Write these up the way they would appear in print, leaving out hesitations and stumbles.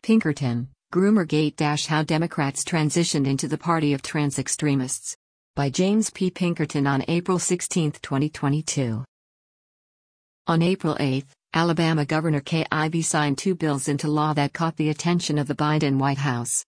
Pinkerton, Groomergate. How Democrats Transitioned into the Party of Trans Extremists. By James P. Pinkerton on April 16, 2022. On April 8, Alabama Governor Kay Ivey signed two bills into law that caught the attention of the Biden White House.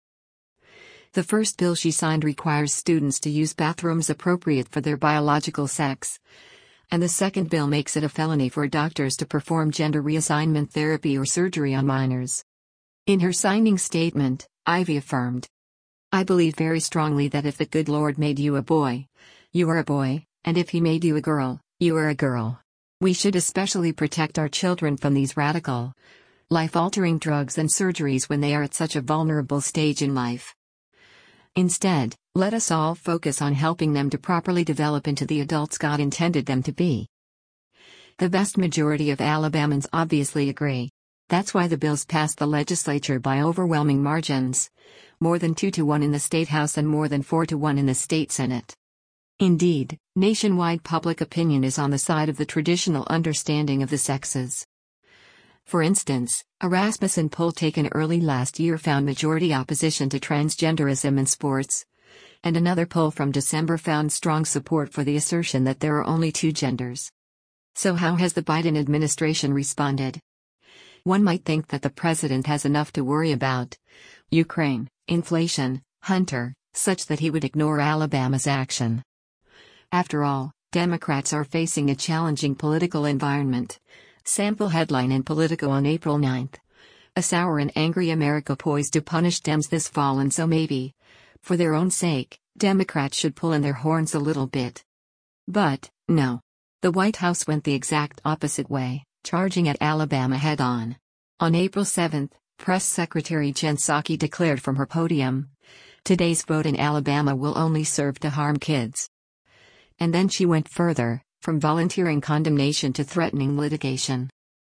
The first bill she signed requires students to use bathrooms appropriate for their biological sex. And the second bill makes it a felony for doctors to perform gender reassignment therapy or surgery on minors. In her signing statement, Ivey affirmed, "I believe very strongly that if the good Lord made you a boy, you are a boy, and if He made you a girl, you are a girl. We should especially protect our children from these radical, life-altering drugs and surgeries when they are at such a vulnerable stage in life. Instead, let us all focus on helping them to properly develop into the adults God intended them to be." The vast majority of Alabamans obviously agree. That's why the bills passed the legislature by overwhelming margins, more than 2-1 in the state house and more than 4-1 in the state senate. Indeed, nationwide public opinion is on the side of the traditional understanding of the sexes. For instance, a Rasmussen poll taken early last year found majority opposition to transgenderism in sports, and another poll from December found strong support for the assertion that there are only two genders. So how has the Biden administration responded? One might think that the president has enough to worry about: Ukraine, inflation, Hunter, such that he would ignore Alabama's action. After all, Democrats are facing a challenging political environment. Sample headline in Politico on April 9. A sour and angry America poised to punish Dems this fall, and so maybe, for their own sake, Democrats should pull in their horns a little bit. But, no. The White House went the exact opposite way, charging at Alabama head-on. On April 7, Press Secretary Jen Psaki declared from her podium, "Today's vote in Alabama will only serve to harm kids." And then she went further, from volunteering condemnation to threatening litigation.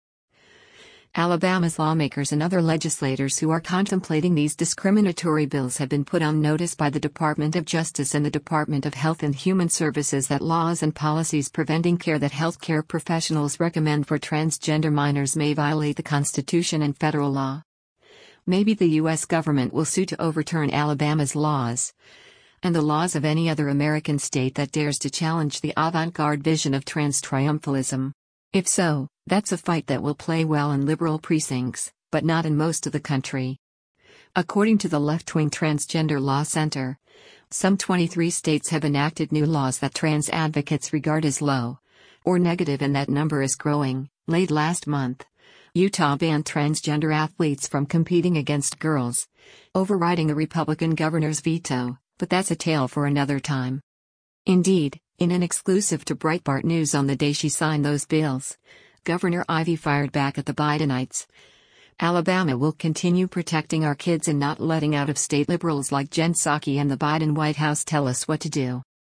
Alabama's lawmakers and other legislators who are contemplating these discriminatory bills have been put on notice by the Department of Justice and the Department of Health and Human Services that laws and policies preventing care that healthcare professionals recommend for transgender minors may violate the Constitution and federal law. Maybe the U.S. government will sue to overturn Alabama's laws, and the laws of any other American state that dares to challenge the avant-garde vision of trans triumphalism. If so, that's a fight that will play well in liberal precincts, but not in most of the country. According to the left-wing Transgender Law Center, some 23 states have enacted new laws that trans advocates regard as low or negative, and that number is growing. Late last month, Utah banned transgender athletes from competing against girls, overriding a Republican governor's veto, but that's a tale for another time. Indeed, in an exclusive to Breitbart News on the day she signed those bills, Governor Ivey fired back at the Bidenites. "Alabama will continue protecting our kids and not letting out-of-state liberals like Jen Psaki and the Biden White House tell us what to do."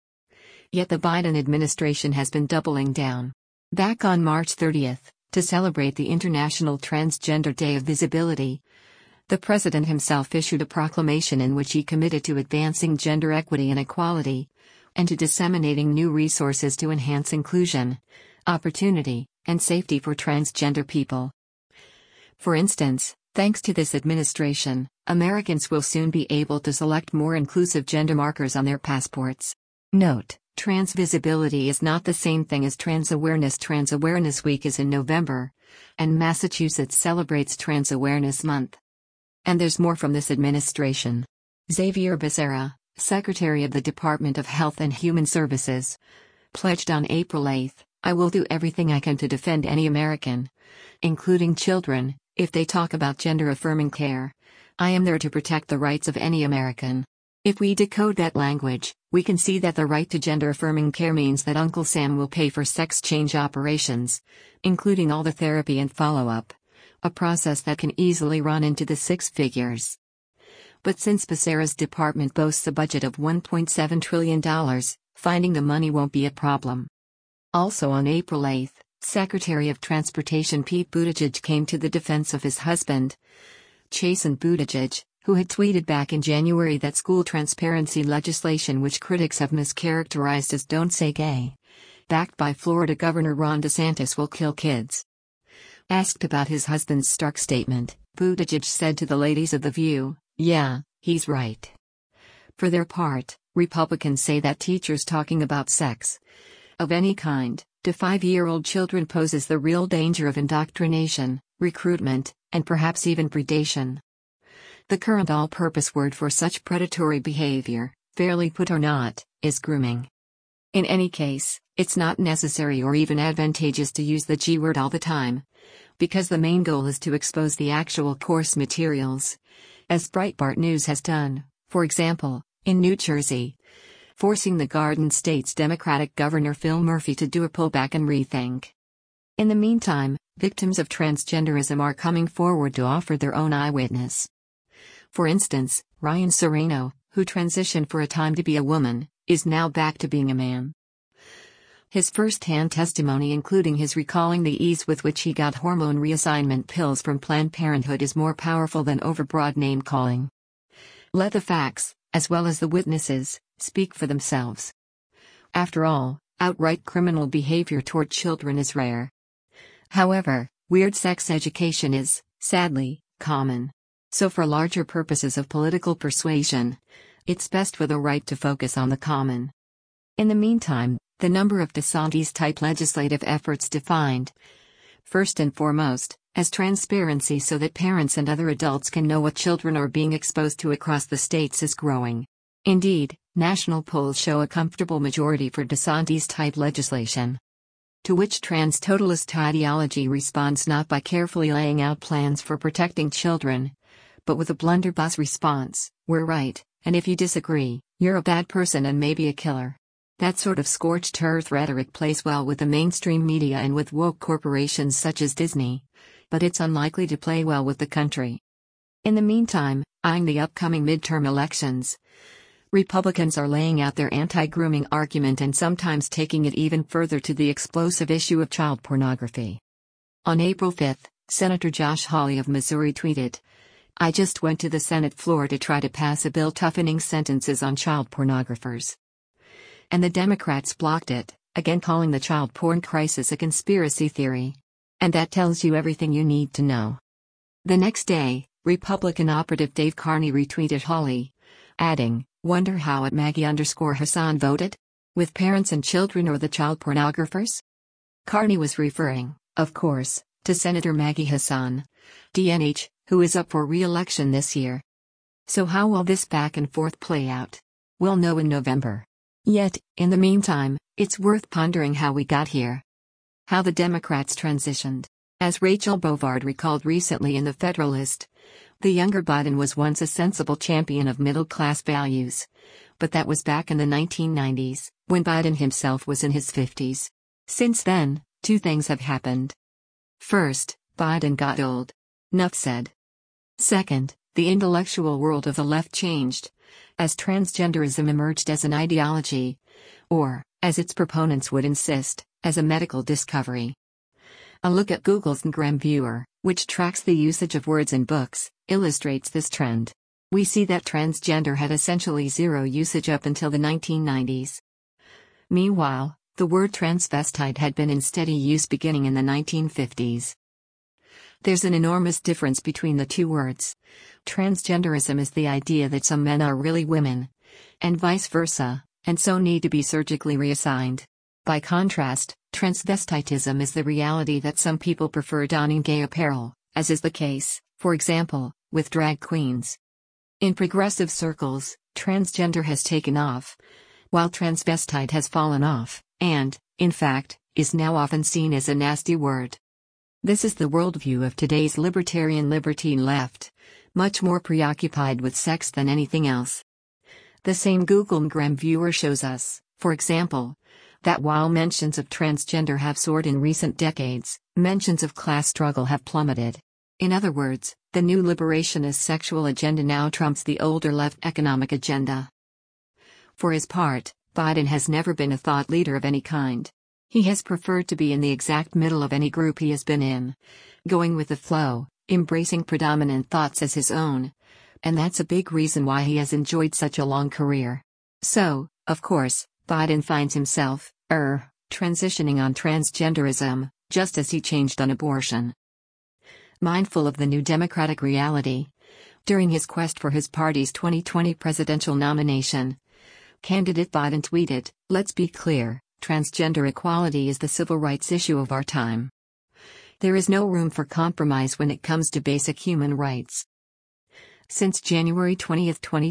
Yet the Biden administration has been doubling down. Back on March 30, to celebrate the International Transgender Day of Visibility, the president himself issued a proclamation in which he committed to advancing gender equity and equality, and to disseminating new resources to enhance inclusion, opportunity, and safety for transgender people. For instance, thanks to this administration, Americans will soon be able to select more inclusive gender markers on their passports. Note: trans visibility is not the same thing as trans awareness. Trans Awareness Week is in November, and Massachusetts celebrates Trans Awareness Month. And there's more from this administration. Xavier Becerra, Secretary of the Department of Health and Human Services, pledged on April 8, "I will do everything I can to defend any American, including children, if they talk about gender-affirming care. I am there to protect the rights of any American." If we decode that language, we can see that the right to gender-affirming care means that Uncle Sam will pay for sex change operations, including all the therapy and follow-up, a process that can easily run into the six figures. But since Becerra's department boasts a budget of $1.7 trillion, finding the money won't be a problem. Also on April 8, Secretary of Transportation Pete Buttigieg came to the defense of his husband, Chasten Buttigieg, who had tweeted back in January that school transparency legislation, which critics have mischaracterized as "Don't Say Gay," backed by Florida Governor Ron DeSantis, will kill kids. Asked about his husband's stark statement, Buttigieg said to the ladies of The View, "Yeah, he's right." For their part, Republicans say that teachers talking about sex of any kind to 5-year-old children poses the real danger of indoctrination, recruitment, and perhaps even predation. The current all-purpose word for such predatory behavior, fairly put or not, is grooming. In any case, it's not necessary or even advantageous to use the G word all the time, because the main goal is to expose the actual course materials, as Breitbart News has done, for example, in New Jersey, forcing the Garden State's Democratic Governor Phil Murphy to do a pullback and rethink. In the meantime, victims of transgenderism are coming forward to offer their own eyewitness. For instance, Ryan Serrano, who transitioned for a time to be a woman, is now back to being a man. His first-hand testimony, including his recalling the ease with which he got hormone reassignment pills from Planned Parenthood, is more powerful than overbroad name-calling. Let the facts, as well as the witnesses, speak for themselves. After all, outright criminal behavior toward children is rare. However, weird sex education is, sadly, common. So for larger purposes of political persuasion, it's best for the right to focus on the common. In the meantime, the number of DeSantis-type legislative efforts defined, first and foremost, as transparency so that parents and other adults can know what children are being exposed to across the states, is growing. Indeed, national polls show a comfortable majority for DeSantis-type legislation. To which trans-totalist ideology responds not by carefully laying out plans for protecting children, but with a blunderbuss response: "We're right, and if you disagree, you're a bad person and maybe a killer." That sort of scorched earth rhetoric plays well with the mainstream media and with woke corporations such as Disney, but it's unlikely to play well with the country. In the meantime, eyeing the upcoming midterm elections, Republicans are laying out their anti-grooming argument and sometimes taking it even further to the explosive issue of child pornography. On April 5, Senator Josh Hawley of Missouri tweeted, "I just went to the Senate floor to try to pass a bill toughening sentences on child pornographers. And the Democrats blocked it, again calling the child porn crisis a conspiracy theory. And that tells you everything you need to know." The next day, Republican operative Dave Carney retweeted Hawley, adding, "Wonder how at Maggie_Hassan voted? With parents and children or the child pornographers?" Carney was referring, of course, to Senator Maggie Hassan, DNH, who is up for re-election this year. So how will this back and forth play out? We'll know in November. Yet, in the meantime, it's worth pondering how we got here. How the Democrats transitioned. As Rachel Bovard recalled recently in The Federalist, the younger Biden was once a sensible champion of middle-class values. But that was back in the 1990s, when Biden himself was in his 50s. Since then, two things have happened. First, Biden got old. Nuff said. Second, the intellectual world of the left changed, as transgenderism emerged as an ideology, or, as its proponents would insist, as a medical discovery. A look at Google's Ngram Viewer, which tracks the usage of words in books, illustrates this trend. We see that transgender had essentially zero usage up until the 1990s. Meanwhile, the word transvestite had been in steady use beginning in the 1950s. There's an enormous difference between the two words. Transgenderism is the idea that some men are really women, and vice versa, and so need to be surgically reassigned. By contrast, transvestitism is the reality that some people prefer donning gay apparel, as is the case, for example, with drag queens. In progressive circles, transgender has taken off, while transvestite has fallen off, and, in fact, is now often seen as a nasty word. This is the worldview of today's libertarian left, much more preoccupied with sex than anything else. The same Google Ngram Viewer shows us, for example, that while mentions of transgender have soared in recent decades, mentions of class struggle have plummeted. In other words, the new liberationist sexual agenda now trumps the older left economic agenda. For his part, Biden has never been a thought leader of any kind. He has preferred to be in the exact middle of any group he has been in, going with the flow, embracing predominant thoughts as his own. And that's a big reason why he has enjoyed such a long career. So, of course, Biden finds himself, transitioning on transgenderism, just as he changed on abortion. Mindful of the new Democratic reality, during his quest for his party's 2020 presidential nomination, candidate Biden tweeted, "Let's be clear, transgender equality is the civil rights issue of our time. There is no room for compromise when it comes to basic human rights." Since January 20,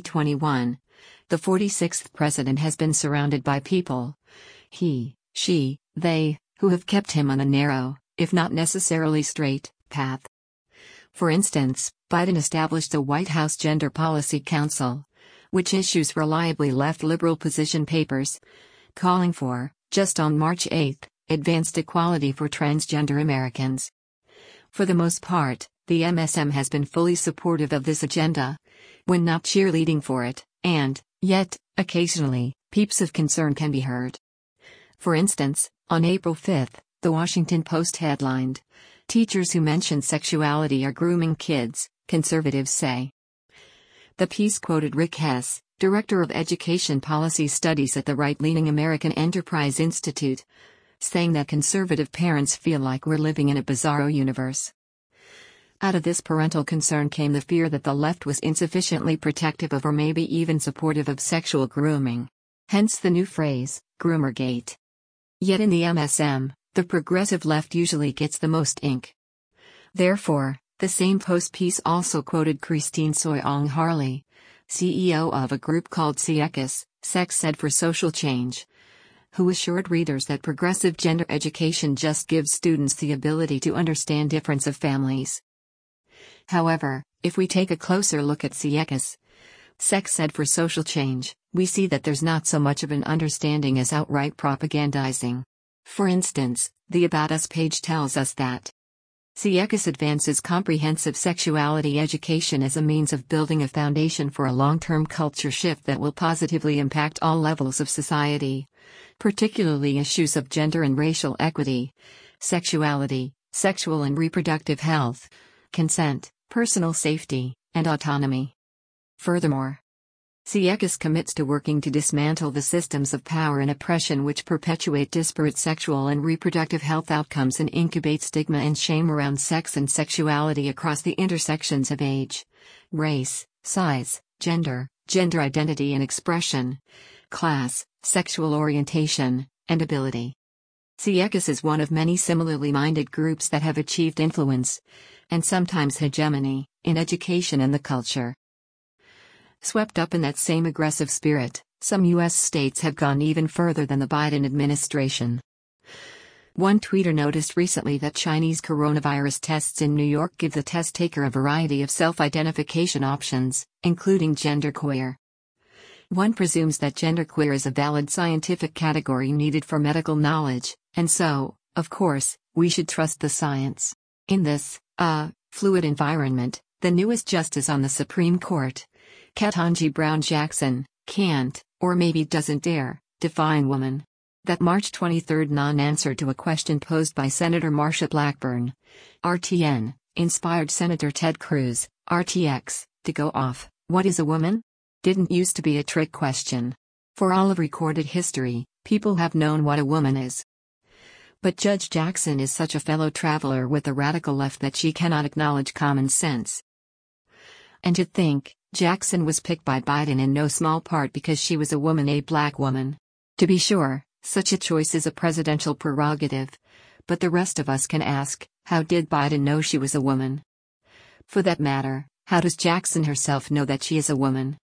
2021, the 46th president has been surrounded by people, he, she, they, who have kept him on a narrow, if not necessarily straight, path. For instance, Biden established the White House Gender Policy Council, which issues reliably left liberal position papers, calling for, just on March 8, advanced equality for transgender Americans. For the most part, the MSM has been fully supportive of this agenda, when not cheerleading for it, and, yet, occasionally, peeps of concern can be heard. For instance, on April 5, The Washington Post headlined, "Teachers who mention sexuality are grooming kids, conservatives say." The piece quoted Rick Hess, director of education policy studies at the right-leaning American Enterprise Institute, saying that conservative parents feel like we're living in a bizarro universe. Out of this parental concern came the fear that the left was insufficiently protective of or maybe even supportive of sexual grooming. Hence the new phrase, Groomergate. Yet in the MSM, the progressive left usually gets the most ink. Therefore, the same Post piece also quoted Christine Soyong Harley, CEO of a group called SECUS, Sex Ed for Social Change, who assured readers that progressive gender education just gives students the ability to understand difference of families. However, if we take a closer look at SECUS, Sex Ed for Social Change, we see that there's not so much of an understanding as outright propagandizing. For instance, the About Us page tells us that SECUS advances comprehensive sexuality education as a means of building a foundation for a long-term culture shift that will positively impact all levels of society, particularly issues of gender and racial equity, sexuality, sexual and reproductive health, consent, personal safety, and autonomy. Furthermore, SECUS commits to working to dismantle the systems of power and oppression which perpetuate disparate sexual and reproductive health outcomes and incubate stigma and shame around sex and sexuality across the intersections of age, race, size, gender identity and expression, class, sexual orientation, and ability. SECUS is one of many similarly minded groups that have achieved influence, and sometimes hegemony, in education and the culture. Swept up in that same aggressive spirit, some U.S. states have gone even further than the Biden administration. One tweeter noticed recently that Chinese coronavirus tests in New York give the test taker a variety of self-identification options, including genderqueer. One presumes that genderqueer is a valid scientific category needed for medical knowledge, and so, of course, we should trust the science. In this, fluid environment, the newest justice on the Supreme Court, Ketanji Brown Jackson, can't, or maybe doesn't dare, define woman. That March 23 non-answer to a question posed by Senator Marsha Blackburn, RTN, inspired Senator Ted Cruz, RTX, to go off, "What is a woman?" didn't used to be a trick question. For all of recorded history, people have known what a woman is. But Judge Jackson is such a fellow traveler with the radical left that she cannot acknowledge common sense. And to think, Jackson was picked by Biden in no small part because she was a woman, a black woman. To be sure, such a choice is a presidential prerogative, but the rest of us can ask, how did Biden know she was a woman? For that matter, how does Jackson herself know that she is a woman?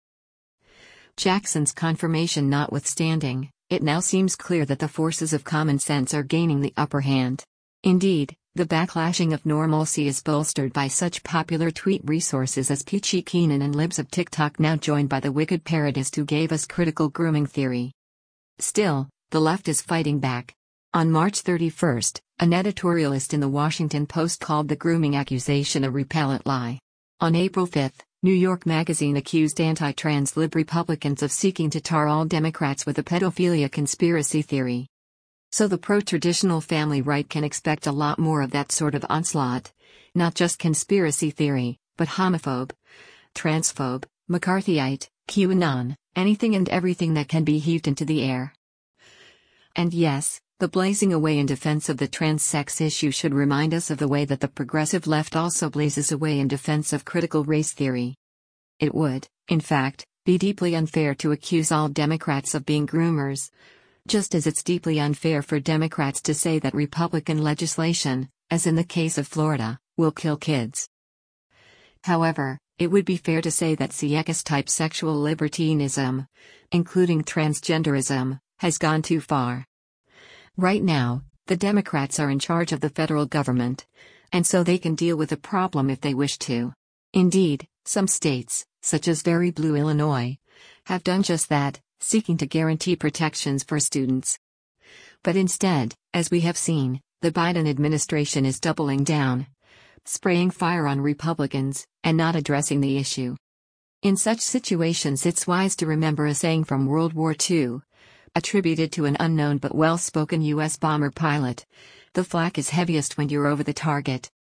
Jackson's confirmation notwithstanding, it now seems clear that the forces of common sense are gaining the upper hand. Indeed, the backlashing of normalcy is bolstered by such popular tweet resources as Peachy Keenan and Libs of TikTok, now joined by the wicked parodist who gave us critical grooming theory. Still, the left is fighting back. On March 31, an editorialist in the Washington Post called the grooming accusation a repellent lie. On April 5, New York Magazine accused anti-trans lib Republicans of seeking to tar all Democrats with a pedophilia conspiracy theory. So the pro-traditional family right can expect a lot more of that sort of onslaught, not just conspiracy theory, but homophobe, transphobe, McCarthyite, QAnon, anything and everything that can be heaved into the air. And yes, The blazing away in defense of the trans-sex issue should remind us of the way that the progressive left also blazes away in defense of critical race theory. It would, in fact, be deeply unfair to accuse all Democrats of being groomers, just as it's deeply unfair for Democrats to say that Republican legislation, as in the case of Florida, will kill kids. However, it would be fair to say that CX-type sexual libertinism, including transgenderism, has gone too far. Right now, the Democrats are in charge of the federal government, and so they can deal with the problem if they wish to. Indeed, some states, such as Very Blue Illinois, have done just that, seeking to guarantee protections for students. But instead, as we have seen, the Biden administration is doubling down, spraying fire on Republicans, and not addressing the issue. In such situations, it's wise to remember a saying from World War II, attributed to an unknown but well-spoken U.S. bomber pilot: "The flak is heaviest when you're over the target."